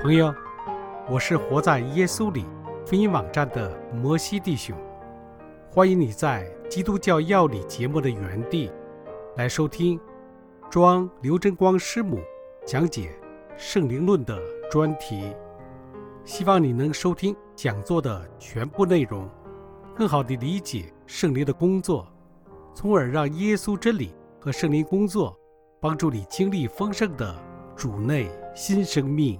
朋友，我是活在耶稣里福音网站的摩西弟兄，欢迎你在基督教要理节目的原地来收听庄刘真光师母讲解圣灵论的专题，希望你能收听讲座的全部内容，更好地理解圣灵的工作，从而让耶稣真理和圣灵工作帮助你经历丰盛的主内新生命。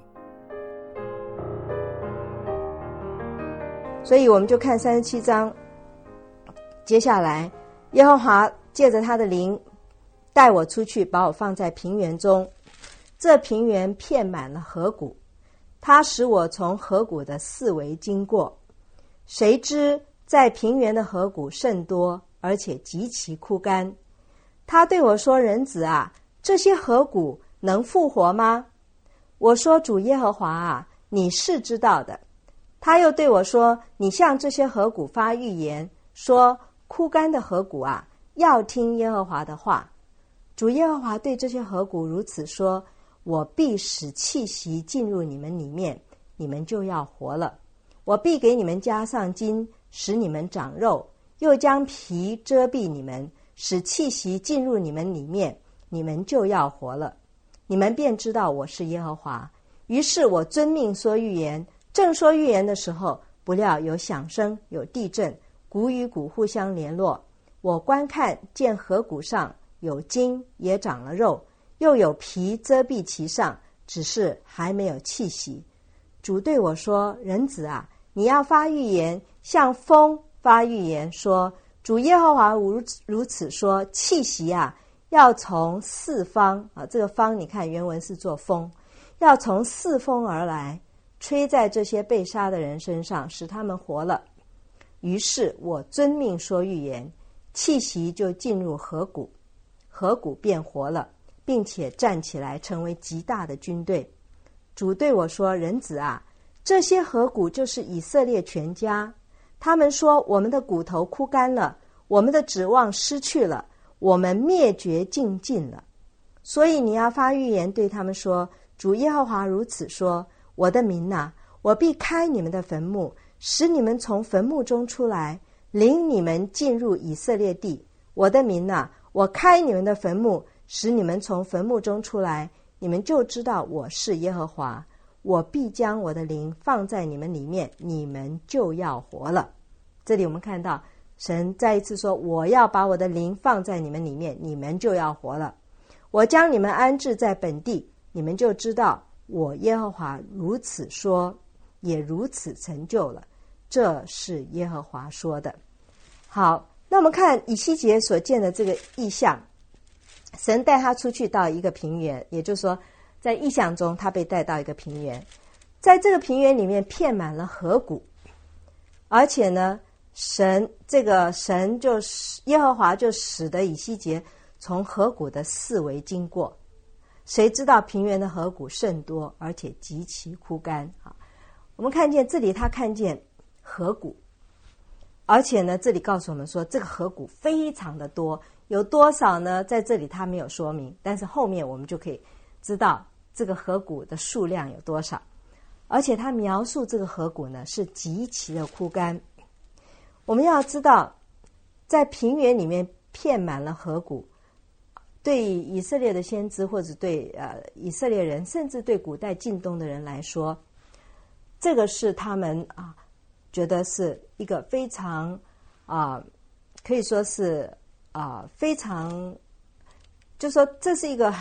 所以我们就看37章，接下来耶和华借着他的灵带我出去，把我放在平原中，这平原遍满了河谷，他使我从河谷的四围经过。谁知在平原的河谷甚多，而且极其枯干。他对我说，人子啊，这些河谷能复活吗？我说，主耶和华啊，你是知道的。他又对我说，你向这些河谷发预言，说，枯干的河谷啊，要听耶和华的话。主耶和华对这些河谷如此说，我必使气息进入你们里面，你们就要活了。我必给你们加上筋，使你们长肉，又将皮遮蔽你们，使气息进入你们里面，你们就要活了。你们便知道我是耶和华。于是我遵命说预言，正说预言的时候，不料有响声，有地震，谷与谷互相联络。我观看，见河谷上有筋，也长了肉，又有皮遮蔽其上，只是还没有气息。主对我说，人子啊，你要发预言，向风发预言，说，主耶和华如此说，气息啊，要从四方啊，这个方你看原文是做风，要从四风而来，吹在这些被杀的人身上，使他们活了。于是我遵命说预言，气息就进入河谷，河谷便活了，并且站起来，成为极大的军队。主对我说，人子啊，这些河谷就是以色列全家。他们说，我们的骨头枯干了，我们的指望失去了，我们灭绝尽尽了。所以你要发预言对他们说，主耶和华如此说，我的民啊，我必开你们的坟墓，使你们从坟墓中出来，领你们进入以色列地。我的民啊，我开你们的坟墓，使你们从坟墓中出来，你们就知道我是耶和华。我必将我的灵放在你们里面，你们就要活了。这里我们看到神再一次说，我要把我的灵放在你们里面，你们就要活了。我将你们安置在本地，你们就知道我耶和华如此说，也如此成就了。这是耶和华说的。好，那我们看以西结所见的这个异象，神带他出去到一个平原，也就是说在异象中他被带到一个平原，在这个平原里面遍满了河谷，而且呢神就是耶和华就使得以西结从河谷的四围经过。谁知道平原的河谷甚多，而且极其枯干啊！我们看见这里，他看见河谷，而且呢，这里告诉我们说，这个河谷非常的多，有多少呢？在这里他没有说明，但是后面我们就可以知道这个河谷的数量有多少。而且他描述这个河谷呢，是极其的枯干。我们要知道，在平原里面遍满了河谷，对以色列的先知，或者对以色列人，甚至对古代近东的人来说，这个是他们觉得是一个非常可以说是非常，就说这是一个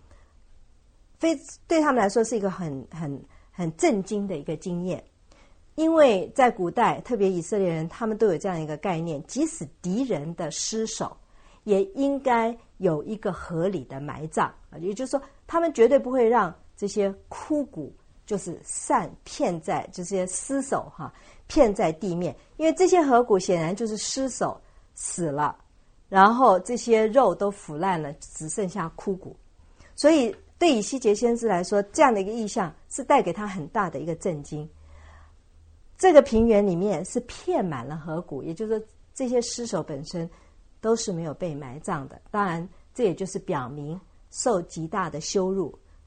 对他们来说是一个很震惊的一个经验。因为在古代，特别以色列人，他们都有这样一个概念，即使敌人的尸首也应该有一个合理的埋葬，也就是说他们绝对不会让这些枯骨就是遍在这些尸首遍在地面，因为这些河谷显然就是尸首死了，然后这些肉都腐烂了，只剩下枯骨。所以对以西结先知来说，这样的一个意象是带给他很大的一个震惊。这个平原里面是遍满了河谷，也就是说这些尸首本身都是没有被埋葬的。当然这也就是表明受极大的羞辱，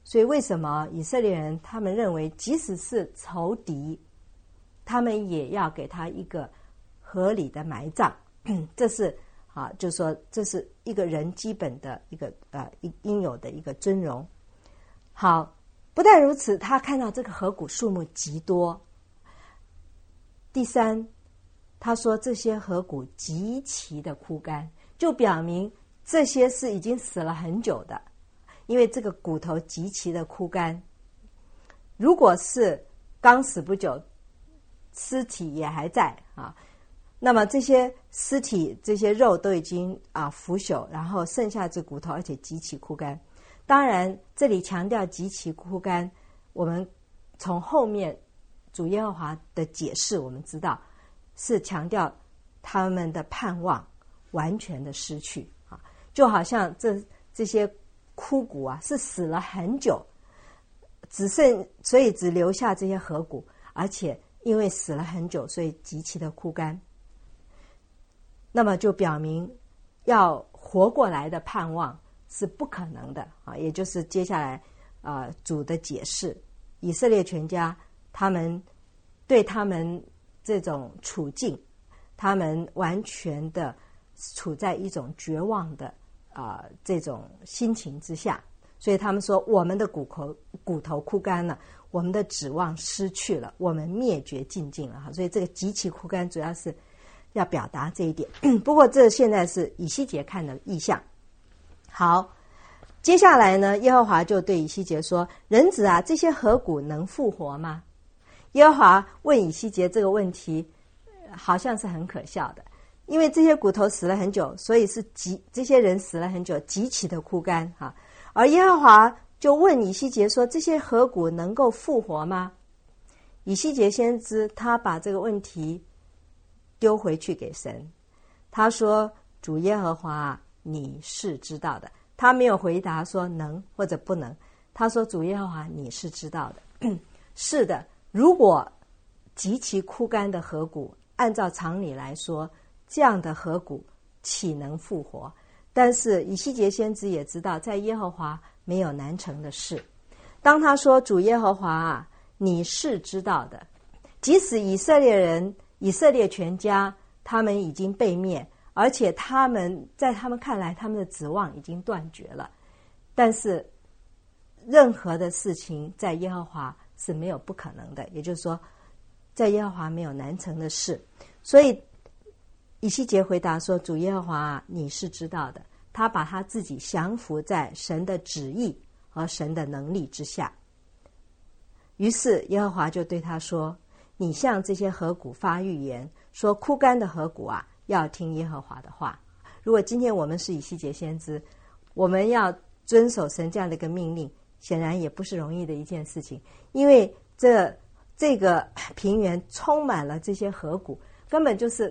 所以为什么以色列人他们认为即使是仇敌，他们也要给他一个合理的埋葬？这是就是说这是一个人基本的一个应有的一个尊荣。好，不但如此，他看到这个河谷数目极多。第三，他说这些河谷极其的枯干，就表明这些是已经死了很久的，因为这个骨头极其的枯干。如果是刚死不久，尸体也还在那么这些尸体这些肉都已经腐朽，然后剩下这骨头，而且极其枯干。当然这里强调极其枯干，我们从后面主耶和华的解释我们知道是强调他们的盼望完全的失去就好像这些枯骨是死了很久，所以只留下这些河骨，而且因为死了很久，所以极其的枯干。那么就表明要活过来的盼望是不可能的也就是接下来主的解释，以色列全家他们对他们这种处境，他们完全的处在一种绝望的这种心情之下，所以他们说我们的骨头枯干了，我们的指望失去了，我们灭绝尽尽了所以这个极其枯干主要是要表达这一点。不过这现在是以西结看的意象。好，接下来呢，耶和华就对以西结说，人子这些河骨能复活吗？耶和华问以西结这个问题好像是很可笑的，因为这些骨头死了很久，所以是这些人死了很久，极其的枯干而耶和华就问以西结说，这些河骨能够复活吗？以西结先知他把这个问题丢回去给神，他说主耶和华你是知道的。他没有回答说能或者不能，他说主耶和华你是知道的是的，如果极其枯干的河谷，按照常理来说，这样的河谷岂能复活？但是以西结先知也知道，在耶和华没有难成的事。当他说主耶和华你是知道的，即使以色列全家他们已经被灭，而且在他们看来他们的指望已经断绝了，但是任何的事情在耶和华是没有不可能的，也就是说在耶和华没有难成的事。所以以西结回答说主耶和华你是知道的，他把他自己降服在神的旨意和神的能力之下。于是耶和华就对他说，你向这些河谷发预言，说枯干的河谷要听耶和华的话。如果今天我们是以西结先知，我们要遵守神这样的一个命令，显然也不是容易的一件事情，因为这个平原充满了这些河谷，根本就是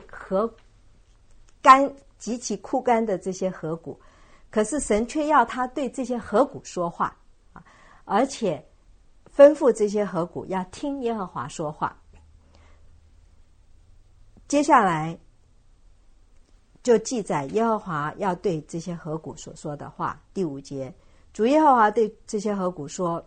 极其枯干的这些河谷，可是神却要他对这些河谷说话而且吩咐这些河谷要听耶和华说话。接下来就记载耶和华要对这些河谷所说的话。第5节，主耶和华对这些河谷说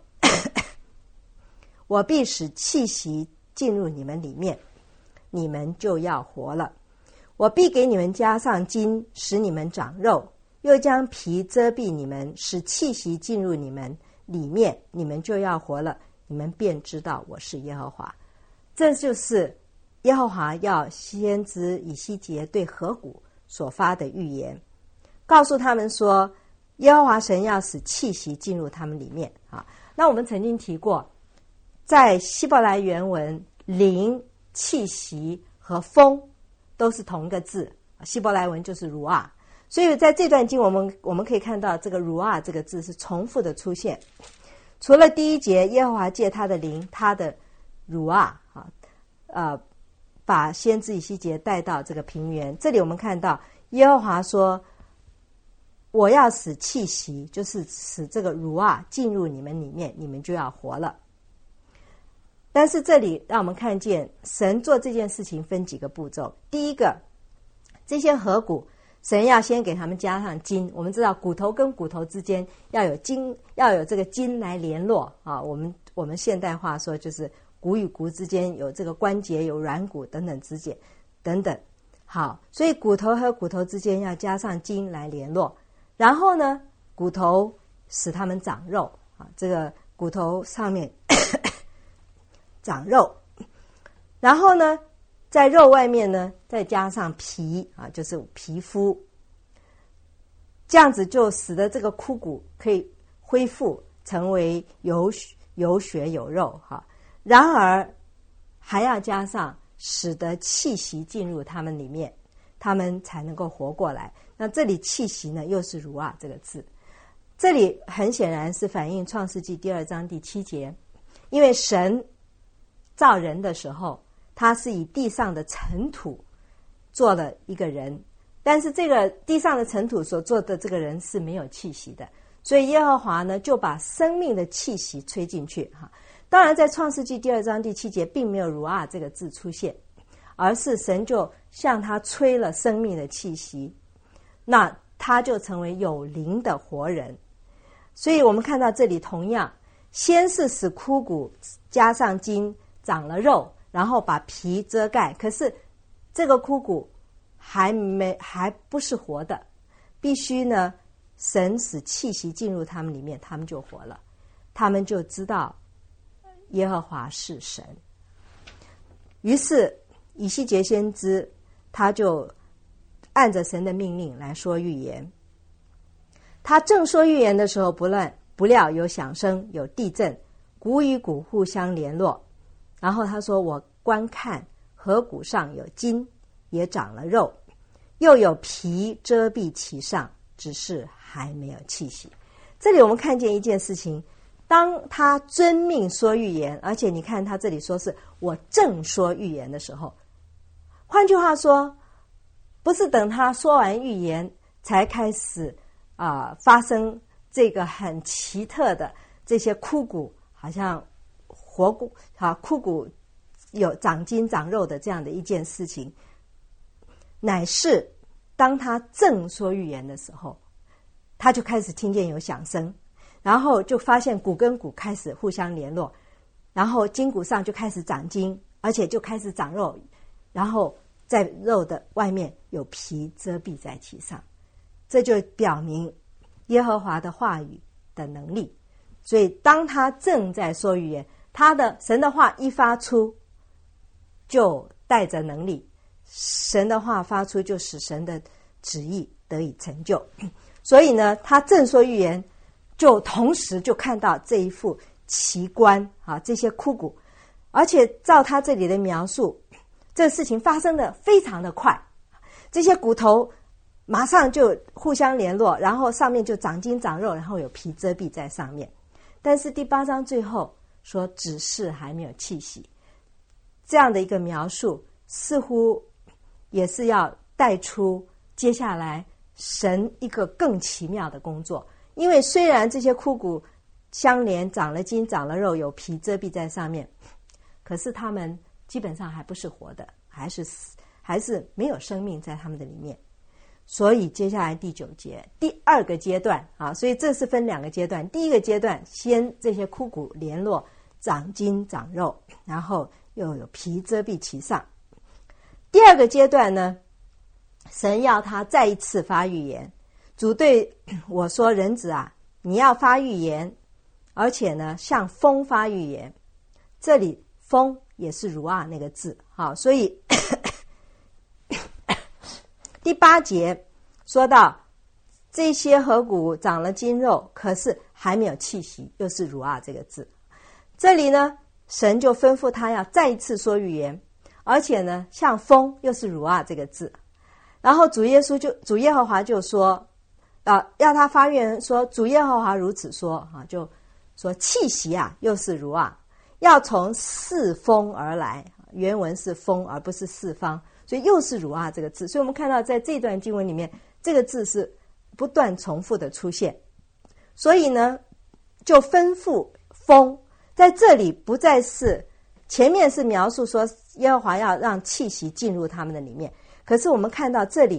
我必使气息进入你们里面，你们就要活了。我必给你们加上筋，使你们长肉，又将皮遮蔽你们，使气息进入你们里面，你们就要活了，你们便知道我是耶和华。这就是耶和华要先知以西结对河谷所发的预言，告诉他们说耶和华神要使气息进入他们里面那我们曾经提过，在希伯来原文，灵、气息和风都是同一个字，希伯来文就是如啊。所以在这段经我们可以看到这个如啊这个字是重复的出现。除了第1节耶和华借他的灵，他的如啊把先知以西结带到这个平原，这里我们看到耶和华说我要使气息，就是使这个如啊进入你们里面，你们就要活了。但是这里让我们看见神做这件事情分几个步骤。第一个，这些河谷神要先给他们加上筋。我们知道骨头跟骨头之间要有筋，要有这个筋来联络啊。我们现代话说就是骨与骨之间有这个关节，有软骨等等之间等等。好，所以骨头和骨头之间要加上筋来联络。然后呢，骨头使它们长肉啊，这个骨头上面长肉，然后呢，在肉外面呢再加上皮啊，就是皮肤，这样子就使得这个枯骨可以恢复成为有血有肉哈。然而还要加上使得气息进入他们里面，他们才能够活过来。那这里气息呢，又是如啊这个字，这里很显然是反映创世纪第2章第7节，因为神造人的时候，他是以地上的尘土做了一个人，但是这个地上的尘土所做的这个人是没有气息的，所以耶和华呢就把生命的气息吹进去哈。当然在创世纪第2章第7节并没有如啊这个字出现，而是神就向他吹了生命的气息，那他就成为有灵的活人。所以我们看到这里同样，先是使枯骨加上筋长了肉，然后把皮遮盖，可是这个枯骨还不是活的，必须呢神使气息进入他们里面，他们就活了，他们就知道耶和华是神。于是以西结先知他就按着神的命令来说预言。他正说预言的时候，不料有响声，有地震，骨与骨互相联络。然后他说，我观看河骨上有筋，也长了肉，又有皮遮蔽其上，只是还没有气息。这里我们看见一件事情，当他遵命说预言，而且你看他这里说是我正说预言的时候，换句话说，不是等他说完预言才开始发生这个很奇特的这些枯骨，好像活骨枯骨有长筋长肉的这样的一件事情，乃是当他正说预言的时候，他就开始听见有响声，然后就发现骨跟骨开始互相联络，然后筋骨上就开始长筋，而且就开始长肉，然后在肉的外面有皮遮蔽在其上。这就表明耶和华的话语的能力。所以当他正在说预言，他的神的话一发出，就带着能力，神的话发出就使神的旨意得以成就。所以呢，他正说预言，就同时就看到这一副奇观这些枯骨，而且照他这里的描述，这事情发生的非常的快，这些骨头马上就互相联络，然后上面就长筋长肉，然后有皮遮蔽在上面。但是第8章最后说只是还没有气息，这样的一个描述似乎也是要带出接下来神一个更奇妙的工作。因为虽然这些枯骨相连，长了筋长了肉，有皮遮蔽在上面，可是他们基本上还不是活的，还是没有生命在他们的里面。所以接下来第9节第2个阶段所以这是分2个阶段。第一个阶段先这些枯骨联络，长筋长肉，然后又有皮遮蔽其上。第2个阶段呢，神要他再一次发预言。主对我说，人子啊，你要发预言，而且呢向风发预言。这里风也是如啊那个字所以第8节说到这些河骨长了筋肉，可是还没有气息，又是如啊这个字。这里呢，神就吩咐他要再一次说预言，而且呢像风，又是如啊这个字。然后主耶和华就说要他发预言说，主耶和华如此说就说气息又是如啊，要从四风而来，原文是风而不是四方，所以又是如啊这个字。所以我们看到在这段经文里面，这个字是不断重复的出现。所以呢就吩咐风，在这里不再是前面是描述说耶和华要让气息进入他们的里面，可是我们看到这里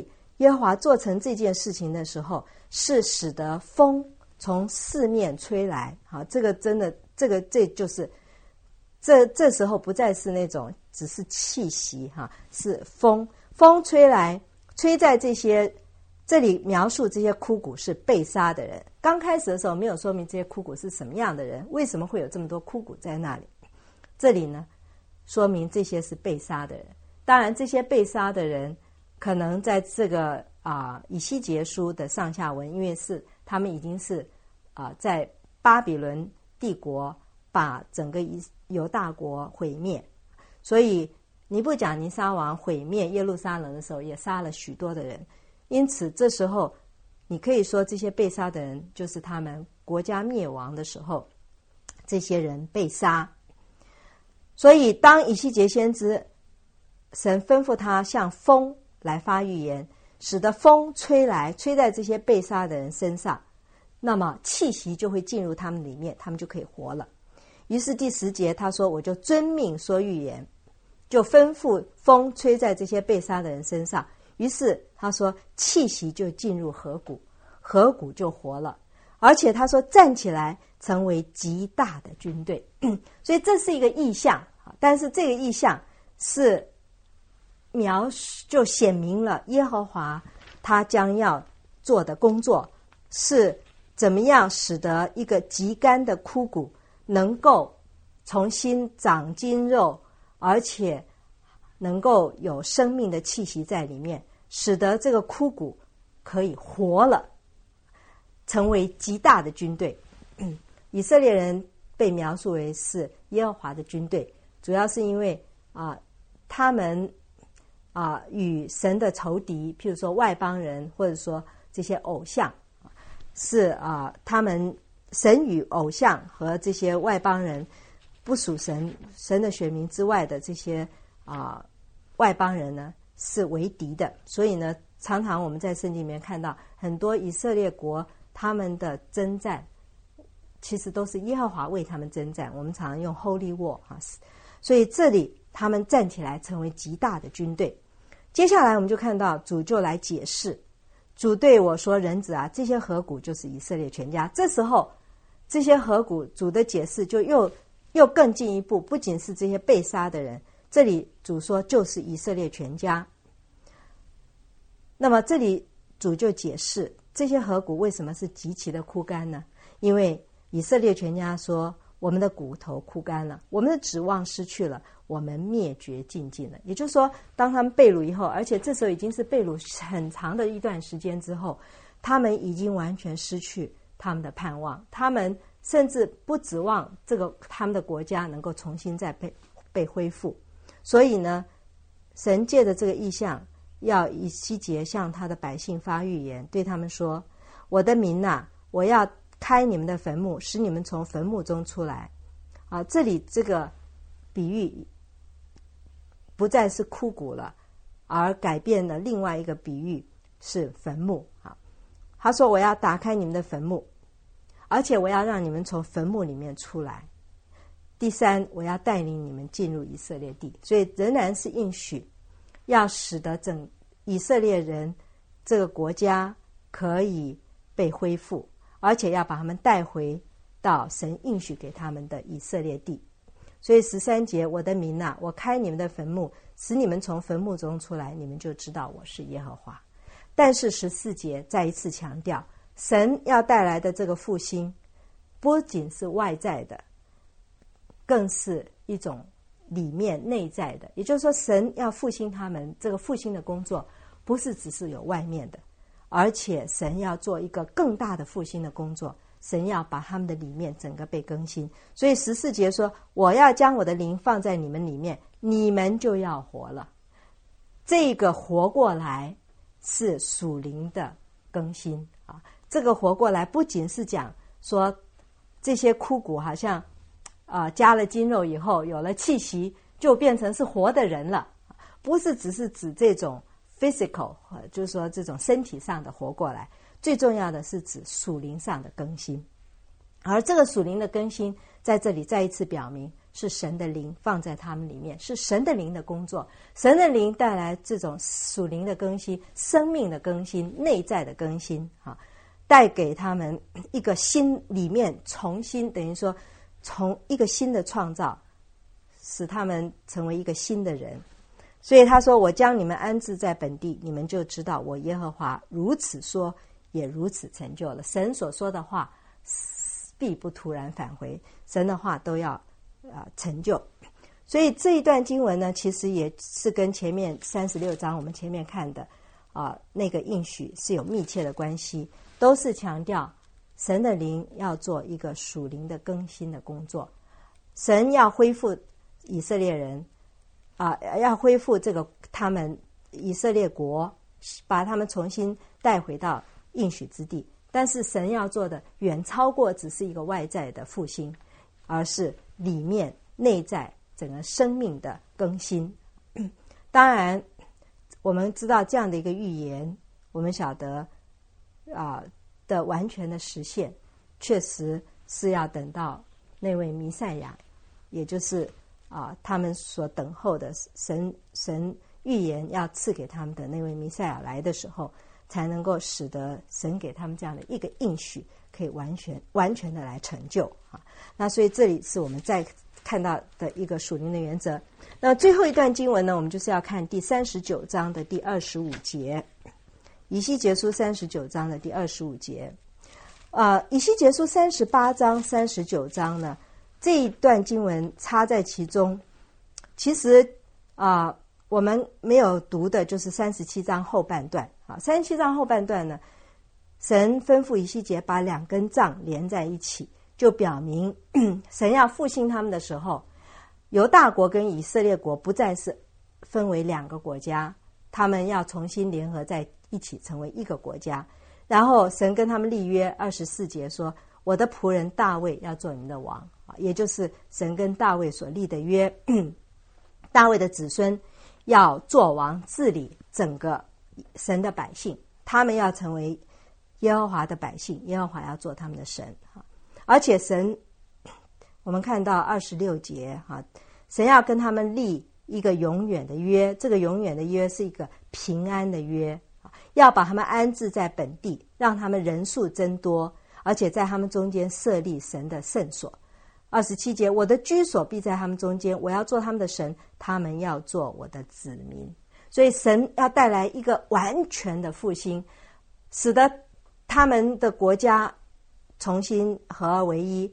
耶和华做成这件事情的时候，是使得风从四面吹来。好，这个真的，这就是这时候不再是那种只是气息哈，是风吹来，吹在这里描述这些枯骨是被杀的人。刚开始的时候没有说明这些枯骨是什么样的人，为什么会有这么多枯骨在那里？这里呢，说明这些是被杀的人。当然，这些被杀的人可能在这个以西结书的上下文，因为是他们已经是在巴比伦帝国把整个犹大国毁灭，所以尼布甲尼撒王毁灭耶路撒冷的时候，也杀了许多的人。因此这时候你可以说这些被杀的人就是他们国家灭亡的时候，这些人被杀。所以当以西结先知，神吩咐他向风来发预言，使得风吹来，吹在这些被杀的人身上，那么气息就会进入他们里面，他们就可以活了。于是第10节他说，我就遵命说预言，就吩咐风吹在这些被杀的人身上。于是他说气息就进入河谷，河谷就活了。而且他说站起来成为极大的军队。所以这是一个意象，但是这个意象是就显明了耶和华他将要做的工作是怎么样使得一个极干的枯骨能够重新长筋肉，而且能够有生命的气息在里面，使得这个枯骨可以活了，成为极大的军队。以色列人被描述为是耶和华的军队，主要是因为他们与神的仇敌，譬如说外邦人，或者说这些偶像，是他们神与偶像和这些外邦人不属神的选民之外的这些外邦人呢是为敌的。所以呢，常常我们在圣经里面看到很多以色列国他们的征战其实都是耶和华为他们征战，我们常常用 Holy War 所以这里他们站起来成为极大的军队。接下来我们就看到主就来解释，主对我说，人子啊，这些河谷就是以色列全家。这时候这些河谷主的解释就又更进一步，不仅是这些被杀的人，这里主说就是以色列全家。那么这里主就解释这些河谷为什么是极其的枯干呢？因为以色列全家说，我们的骨头枯干了，我们的指望失去了，我们灭绝尽尽了。也就是说，当他们被掳以后，而且这时候已经是被掳很长的一段时间之后，他们已经完全失去他们的盼望，他们甚至不指望他们的国家能够重新再被恢复。所以呢，神借着这个意象，要以西结向他的百姓发预言，对他们说，我的民啊，我要开你们的坟墓，使你们从坟墓中出来。这里这个比喻不再是枯骨了，而改变了另外一个比喻是坟墓。他说我要打开你们的坟墓，而且我要让你们从坟墓里面出来。第3，我要带领你们进入以色列地。所以仍然是应许要使得整以色列人这个国家可以被恢复，而且要把他们带回到神应许给他们的以色列地。所以13节，我的民啊，我开你们的坟墓，使你们从坟墓中出来，你们就知道我是耶和华。但是14节再一次强调，神要带来的这个复兴不仅是外在的，更是一种里面内在的。也就是说，神要复兴他们，这个复兴的工作不是只是有外面的，而且神要做一个更大的复兴的工作，神要把他们的里面整个被更新。所以14节说，我要将我的灵放在你们里面，你们就要活了。这个活过来是属灵的更新这个活过来不仅是讲说这些枯骨好像加了筋肉以后有了气息，就变成是活的人了，不是只是指这种 physical， 就是说这种身体上的活过来，最重要的是指属灵上的更新。而这个属灵的更新在这里再一次表明， 是神的灵放在他们里面，是神的灵的工作。神的灵带来这种属灵的更新、生命的更新、内在的更新啊，带给他们一个心里面重新，等于说从一个新的创造，使他们成为一个新的人。所以他说，我将你们安置在本地，你们就知道我耶和华如此说，也如此成就了。神所说的话必不突然返回，神的话都要成就。所以这一段经文呢，其实也是跟前面36章我们前面看的那个应许是有密切的关系，都是强调神的灵要做一个属灵的更新的工作，神要恢复以色列人要恢复这个他们以色列国，把他们重新带回到应许之地。但是神要做的远超过只是一个外在的复兴，而是里面内在整个生命的更新。当然我们知道这样的一个预言，我们晓得的完全的实现确实是要等到那位弥赛亚，也就是他们所等候的神预言要赐给他们的那位弥赛亚来的时候，才能够使得神给他们这样的一个应许可以完全的来成就那所以这里是我们再看到的一个属灵的原则。那最后一段经文呢，我们就是要看第39章的第25节，以西结书39章的第25节。以西结书38章39章呢，这一段经文插在其中，其实我们没有读的就是37章后半段37章后半段呢，神吩咐以西结把两根杖连在一起，就表明神要复兴他们的时候，犹大国跟以色列国不再是分为两个国家，他们要重新联合在一起成为一个国家。然后神跟他们立约，24节说，我的仆人大卫要做你们的王，也就是神跟大卫所立的约。大卫的子孙要做王，治理整个神的百姓，他们要成为耶和华的百姓，耶和华要做他们的神。而且神，我们看到26节神要跟他们立一个永远的约，这个永远的约是一个平安的约，要把他们安置在本地，让他们人数增多，而且在他们中间设立神的圣所。27节，我的居所必在他们中间，我要做他们的神，他们要做我的子民。所以神要带来一个完全的复兴，使得他们的国家重新合而为一。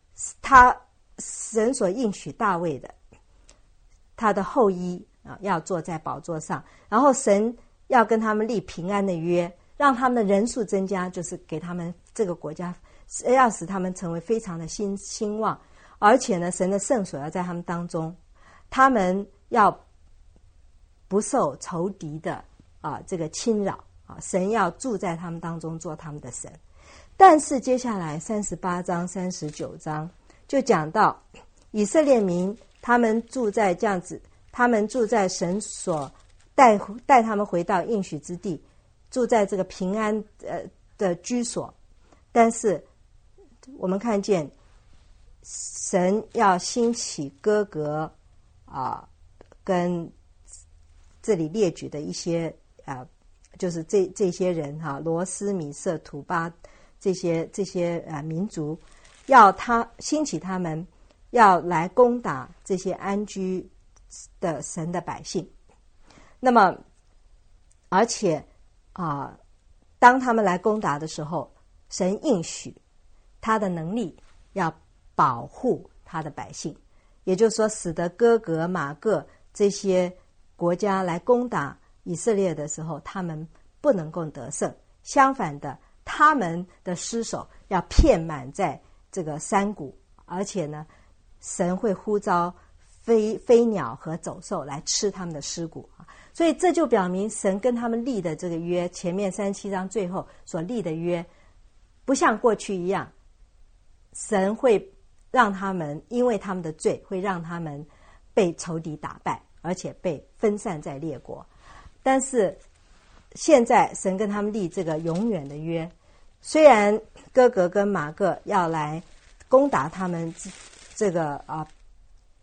神所应许大卫的，他的后裔要坐在宝座上，然后神要跟他们立平安的约，让他们的人数增加，就是给他们这个国家要使他们成为非常的兴旺。而且呢，神的圣所要在他们当中，他们要不受仇敌的这个侵扰神要住在他们当中，做他们的神。但是接下来38章39章就讲到以色列民，他们住在这样子，他们住在神所带他们回到应许之地，住在这个平安的居所。但是我们看见神要兴起歌革跟这里列举的一些就是这些人罗斯米色土巴这些民族，要他兴起他们，要来攻打这些安居的神的百姓。那么而且当他们来攻打的时候，神应许他的能力要保护他的百姓，也就是说使得哥格马各这些国家来攻打以色列的时候，他们不能够得胜，相反的，他们的尸首要遍满在这个山谷，而且呢，神会呼召飞鸟和走兽来吃他们的尸骨。所以这就表明神跟他们立的这个约，前面37章最后所立的约，不像过去一样，神会让他们因为他们的罪，会让他们被仇敌打败，而且被分散在列国。但是现在神跟他们立这个永远的约，虽然哥格跟马各要来攻打他们这个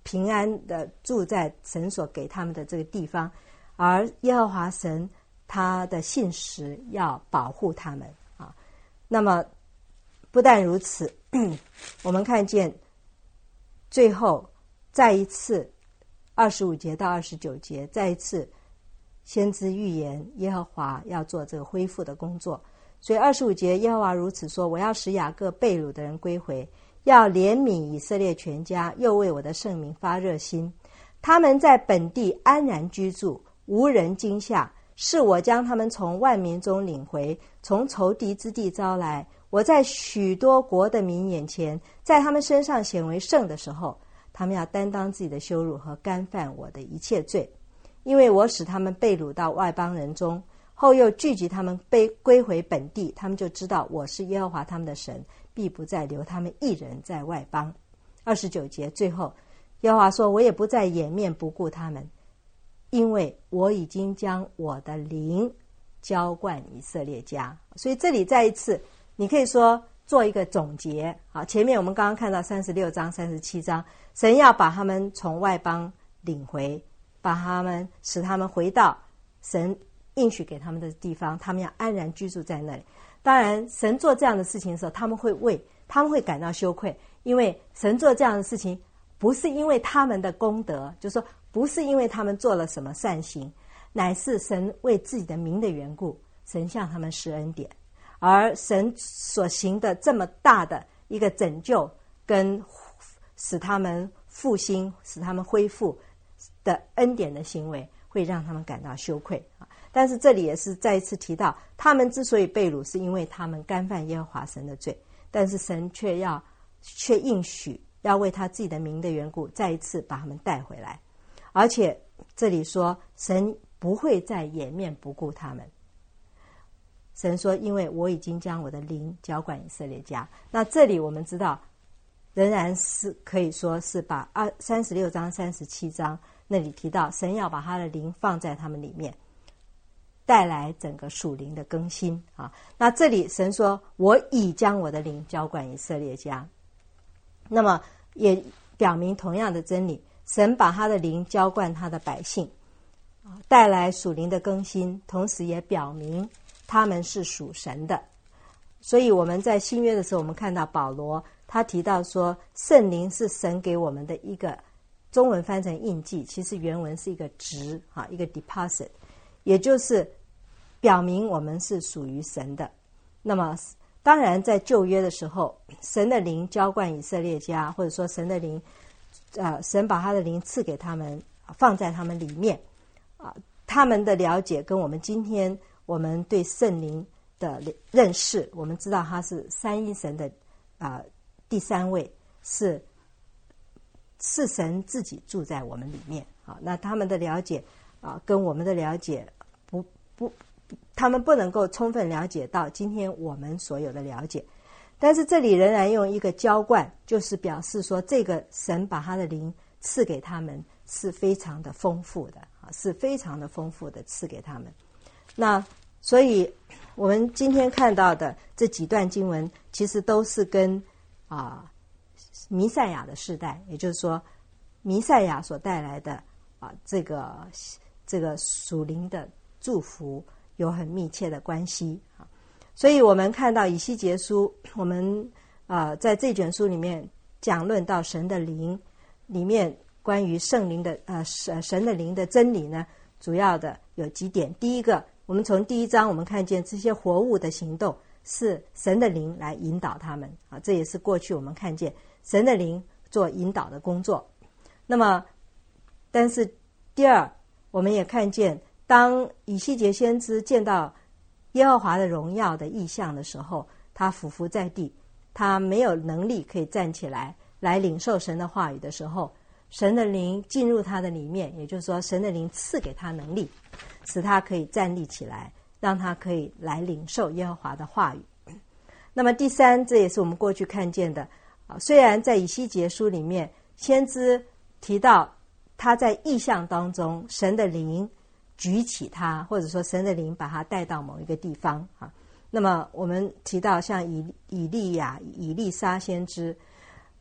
平安的住在神所给他们的这个地方，而耶和华神他的信实要保护他们啊。那么不但如此，我们看见最后再一次25节到29节，再一次先知预言耶和华要做这个恢复的工作。所以25节耶和华如此说，我要使雅各被掳的人归回，要怜悯以色列全家，又为我的圣名发热心。他们在本地安然居住，无人惊吓，是我将他们从万民中领回，从仇敌之地招来。我在许多国的民眼前，在他们身上显为圣的时候，他们要担当自己的羞辱和干犯我的一切罪。因为我使他们被掳到外邦人中，后又聚集他们归回本地，他们就知道我是耶和华他们的神，必不再留他们一人在外邦。29节最后耶和华说，我也不再掩面不顾他们，因为我已经将我的灵浇灌以色列家。所以这里再一次你可以说做一个总结啊。前面我们刚刚看到36章37章，神要把他们从外邦领回，把他们使他们回到神应许给他们的地方，他们要安然居住在那里。当然神做这样的事情的时候，他们会感到羞愧，因为神做这样的事情不是因为他们的功德，就是说不是因为他们做了什么善行，乃是神为自己的名的缘故，神向他们施恩典。而神所行的这么大的一个拯救跟使他们复兴，使他们恢复的恩典的行为，会让他们感到羞愧啊。但是这里也是再一次提到，他们之所以被掳，是因为他们干犯耶和华神的罪，但是神却应许要为他自己的名的缘故，再一次把他们带回来。而且这里说神不会再掩面不顾他们，神说因为我已经将我的灵浇灌以色列家。那这里我们知道仍然是可以说是把36章37章那里提到神要把他的灵放在他们里面，带来整个属灵的更新啊。那这里神说我已将我的灵浇灌以色列家，那么也表明同样的真理，神把他的灵浇灌他的百姓，带来属灵的更新，同时也表明他们是属神的。所以我们在新约的时候，我们看到保罗他提到说圣灵是神给我们的一个，中文翻成印记，其实原文是一个值一个 deposit， 也就是表明我们是属于神的。那么当然在旧约的时候，神的灵浇灌以色列家，或者说神的灵神把他的灵赐给他们，放在他们里面他们的了解跟我们今天我们对圣灵的认识，我们知道他是三一神的第三位，是神自己住在我们里面那他们的了解跟我们的了解他们不能够充分了解到今天我们所有的了解。但是这里仍然用一个浇灌，就是表示说这个神把他的灵赐给他们是非常的丰富的是非常的丰富的赐给他们。那所以我们今天看到的这几段经文其实都是跟弥赛亚的世代，也就是说弥赛亚所带来的这个属灵的祝福有很密切的关系所以我们看到以西结书，我们在这卷书里面讲论到神的灵里面关于圣灵的神的灵的真理呢，主要的有几点。第一个，我们从第1章我们看见这些活物的行动是神的灵来引导他们这也是过去我们看见神的灵做引导的工作。那么但是第二，我们也看见当以西结先知见到耶和华的荣耀的异象的时候，他俯伏在地，他没有能力可以站起来领受神的话语的时候，神的灵进入他的里面，也就是说神的灵赐给他能力，使他可以站立起来，让他可以来领受耶和华的话语。那么第三，这也是我们过去看见的虽然在以西结书里面先知提到他在异象当中神的灵举起他，或者说神的灵把他带到某一个地方那么我们提到像以利亚、以利沙先知，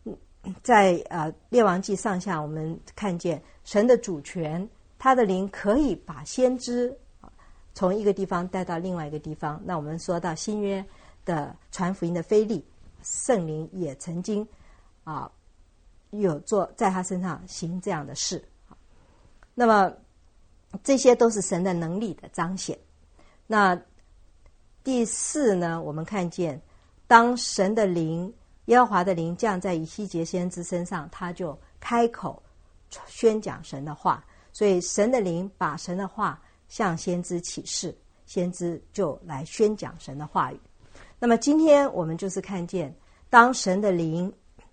在列王记上下，我们看见神的主权，他的灵可以把先知从一个地方带到另外一个地方。那我们说到新约的传福音的腓利，圣灵也曾经有做在他身上行这样的事。那么这些都是神的能力的彰显。那第四呢，我们看见当神的灵，耶和华的灵降在以西结先知身上，他就开口宣讲神的话。所以神的灵把神的话向先知启示，先知就来宣讲神的话语。那么今天我们就是看见，当神的灵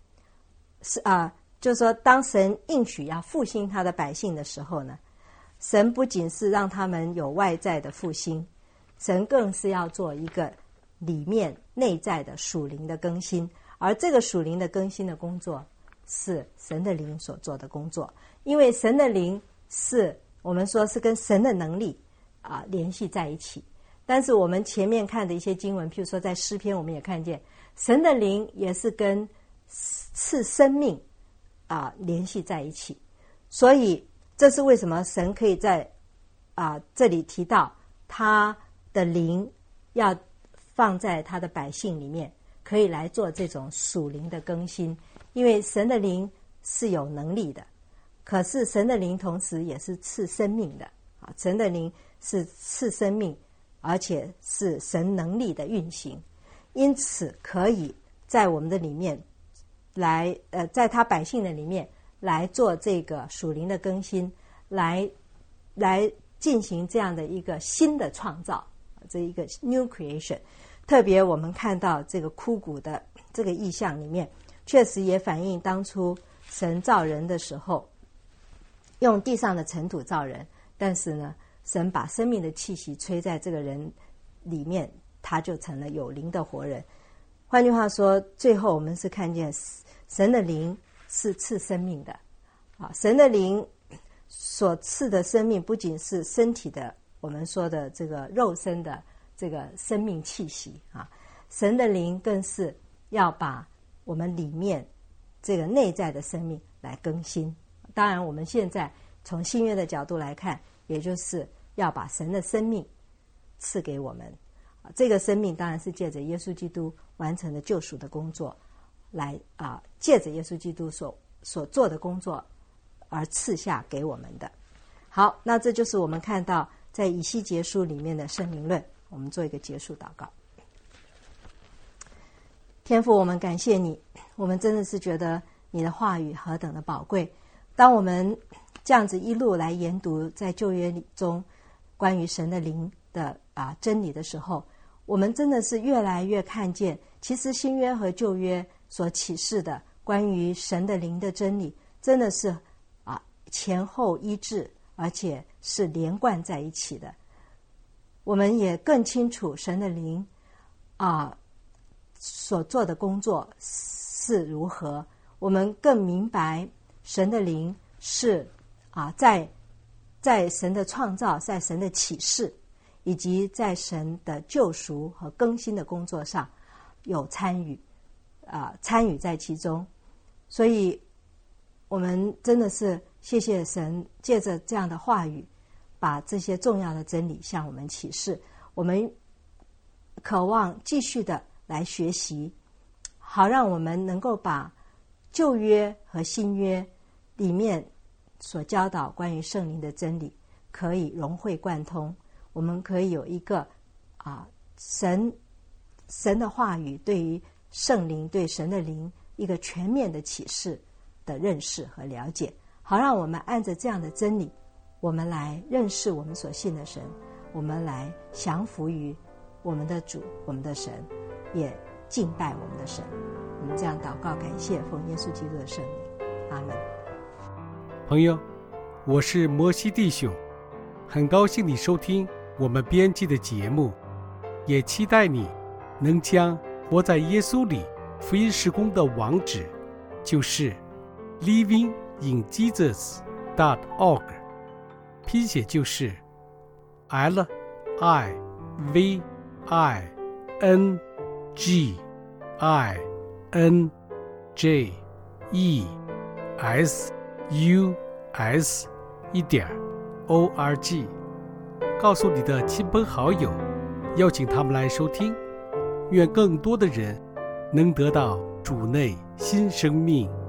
就是说当神应许要复兴他的百姓的时候呢，神不仅是让他们有外在的复兴，神更是要做一个里面内在的属灵的更新。而这个属灵的更新的工作是神的灵所做的工作，因为神的灵是我们说是跟神的能力联系在一起。但是我们前面看的一些经文，譬如说在诗篇，我们也看见神的灵也是跟赐生命联系在一起。所以这是为什么神可以在这里提到他的灵要放在他的百姓里面，可以来做这种属灵的更新。因为神的灵是有能力的，可是神的灵同时也是赐生命的神的灵是赐生命，而且是神能力的运行，因此可以在我们的里面来在他百姓的里面来做这个属灵的更新，来进行这样的一个新的创造，这一个 new creation。 特别我们看到这个枯骨的这个意象里面，确实也反映当初神造人的时候用地上的尘土造人，但是呢神把生命的气息吹在这个人里面，他就成了有灵的活人。换句话说，最后我们是看见神的灵是赐生命的神的灵所赐的生命不仅是身体的，我们说的这个肉身的这个生命气息神的灵更是要把我们里面这个内在的生命来更新。当然我们现在从新约的角度来看，也就是要把神的生命赐给我们。这个生命当然是借着耶稣基督完成的救赎的工作来借着耶稣基督所做的工作而赐下给我们的。好，那这就是我们看到在以西结书里面的圣灵论。我们做一个结束祷告。天父，我们感谢你，我们真的是觉得你的话语何等的宝贵。当我们这样子一路来研读在旧约中关于神的灵的真理的时候，我们真的是越来越看见，其实新约和旧约所启示的关于神的灵的真理，真的是前后一致，而且是连贯在一起的。我们也更清楚神的灵所做的工作是如何，我们更明白神的灵是在神的创造，在神的启示，以及在神的救赎和更新的工作上有参与在其中。所以我们真的是谢谢神借着这样的话语把这些重要的真理向我们启示。我们渴望继续的来学习，好让我们能够把旧约和新约里面所教导关于圣灵的真理可以融会贯通。我们可以有一个神的话语对于圣灵，对神的灵一个全面的启示的认识和了解，好让我们按着这样的真理，我们来认识我们所信的神，我们来降服于我们的主，我们的神，也敬拜我们的神。我们这样祷告感谢，奉耶稣基督的圣名，阿们。 朋友，我是摩西弟兄，很高兴你收听我们编辑的节目，也期待你能将活在耶稣里福音事工的网址，就是 livinginjesus.org， 拼写就是 LIVINGINJESUS ，ESUS.org，告诉你的亲朋好友，邀请他们来收听。愿更多的人能得到主内新生命。